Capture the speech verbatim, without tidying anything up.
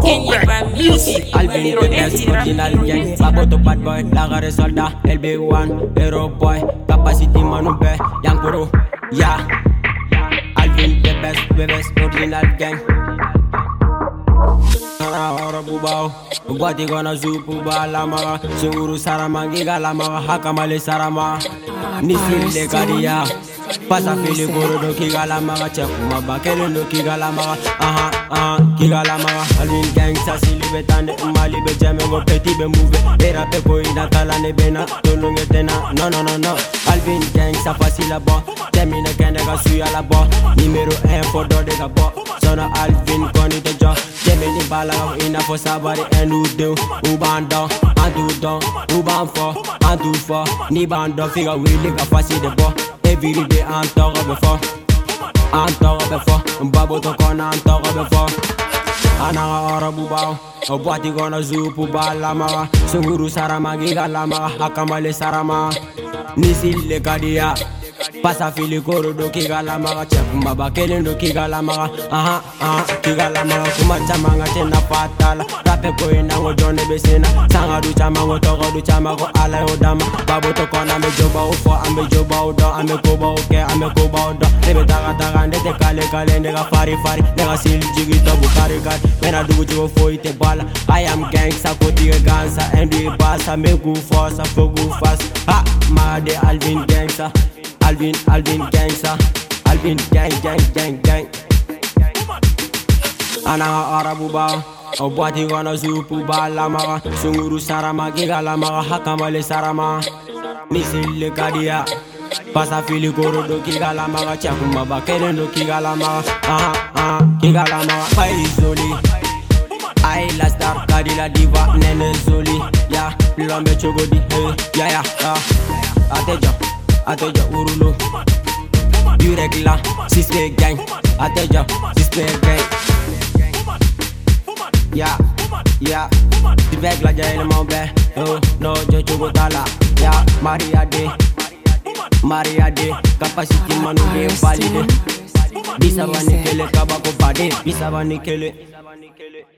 Alvin the best original gang. Baboto bad boy, Lagare soldat, L B one, hero boy, capacity manube, Yankuro, yeah. Alvin the best, the best original gang. Ora bubao, ubati gona zupu balama, sunguru sarama giga lama, hakamale sarama, nisile kadia. Pasa fili goro do kigala maga chekuma bakele do kigala maga aha aha kigala maga Alvin gang sa silibe tande mali be jame go peti be move era pe ko ina kala ne bena tonu ngetena no no no no Alvin gang sa facile bo termine kende ga suya la bo numero un for do de ga bo sono Alvin koni to jo teme ni bala ina fo sabari enu de ubando andu don uban fo andu fo ni bando figa wili ga facile bo. Every day I'm talking before, I'm talking before, Babo to corner I'm talking before. Ana ora bubao, obati gona zupu balama, sunguru sarama giga lama, hakamale sarama, nisile kadia. Pasa fili koro do kiga lama, chekuma bakele do kiga lama, aha aha kiga lama, kuma chamanga tena patala, rape ko ina ngo jone besena, sanga du chamango togo du chamago ala odama, babo to kona me joba ufo, ame joba odo, ame koba oke, ame koba odo, lebe taga taga ndete kale kale, nega fari fari, nega sili jigi to bukari gari, mena dugu jigo fo ite bala, I am gangsta kotige gansa, and we basa, me go force, fo go fast, ha, ma de Alvin gangsta. Alvin, Alvin gangsta, Alvin gang, gang, gang, gang. Ana arabu ba, obati gona zupu balama, sunguru sarama giga lama, hakamale sarama, nisile kadia. Pasa fili goro do kiga lama, chakuma bakele do kiga lama, aha aha kiga lama, paizoli. I la star kadila diva nene zoli, ya lambe chogodi, hey, ya ya ya, atejo. Ateja urulo, you regular, sispe gang. Ateja, sispe gang. Yeah, yeah. The bag la jay na be. Oh no, jojo go tala. Yeah, Maria de, Maria de. Capacity manu be valide. Bisa bani kele kabako pade. Bisa bani kele.